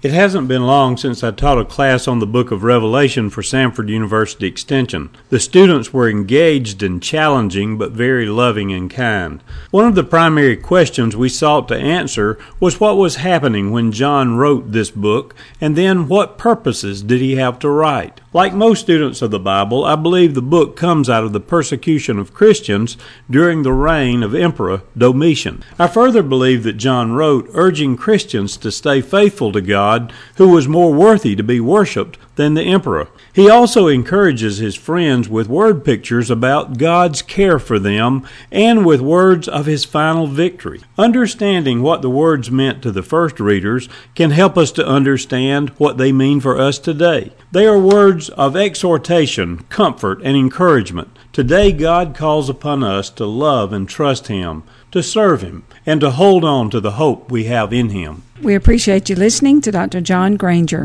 It hasn't been long since I taught a class on the book of Revelation for Samford University Extension. The students were engaged and challenging, but very loving and kind. One of the primary questions we sought to answer was what was happening when John wrote this book, and then what purposes did he have to write. Like most students of the Bible, I believe the book comes out of the persecution of Christians during the reign of Emperor Domitian. I further believe that John wrote urging Christians to stay faithful to God, who was more worthy to be worshipped than the emperor. He also encourages his friends with word pictures about God's care for them and with words of his final victory. Understanding what the words meant to the first readers can help us to understand what they mean for us today. They are words of exhortation, comfort, and encouragement. Today, God calls upon us to love and trust Him, to serve Him, and to hold on to the hope we have in Him. We appreciate you listening to Dr. John Granger.